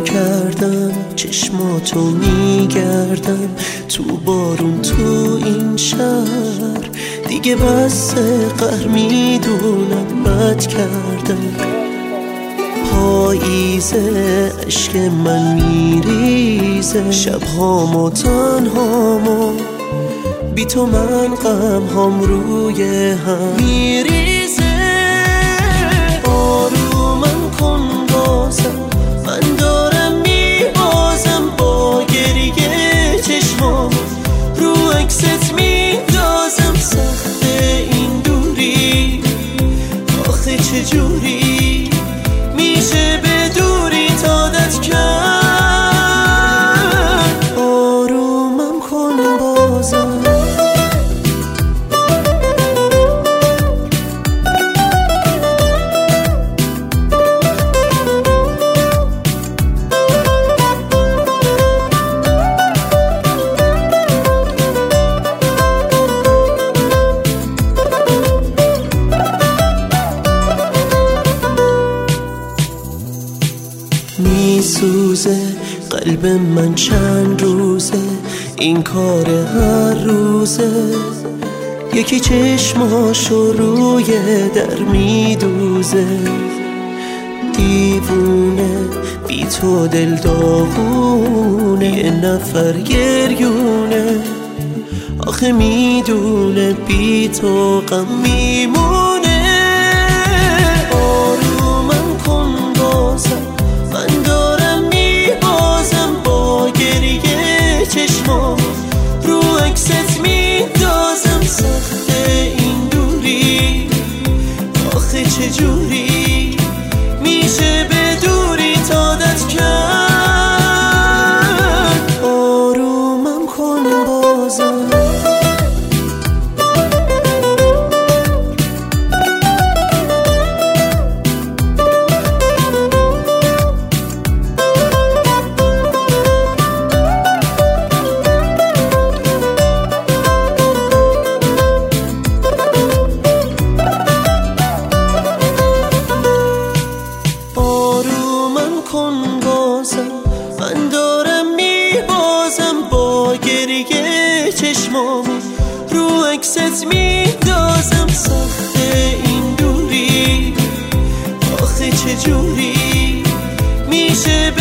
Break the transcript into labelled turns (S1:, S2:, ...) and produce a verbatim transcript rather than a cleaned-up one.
S1: کردم چشماتو میگردم تو بارون تو این شهر دیگه بس قهر میدونم بد کردم پاییزه عشق من میریزه شبهامو تنهامو بی تو من غم هم روی هم میریزه آرومم کن بازم من دارم میبازم با گریه چشمام رو عکست میندازم سخته این دوری آخه چجوری میشه به دوری عادت کرد آرومم کن بازم میسوزه قلب من چند روزه این کار هر روزه یکی چشماشو روی در میدوزه دیوونه بی تو دل داغونه یه نفر گریونه آخه میدونه بی تو غم میمونه آرومم کن بازم من دارم میبازم با گریه چشمام رو عکست میندازم سخته این دوری آخه چجوری میشه به دوری عادت کرد آرومم کن بازم کن بازم من دارم میبازم با گریه چشمام رو عکست میندازم سخته این دوری آخه چجوری میشه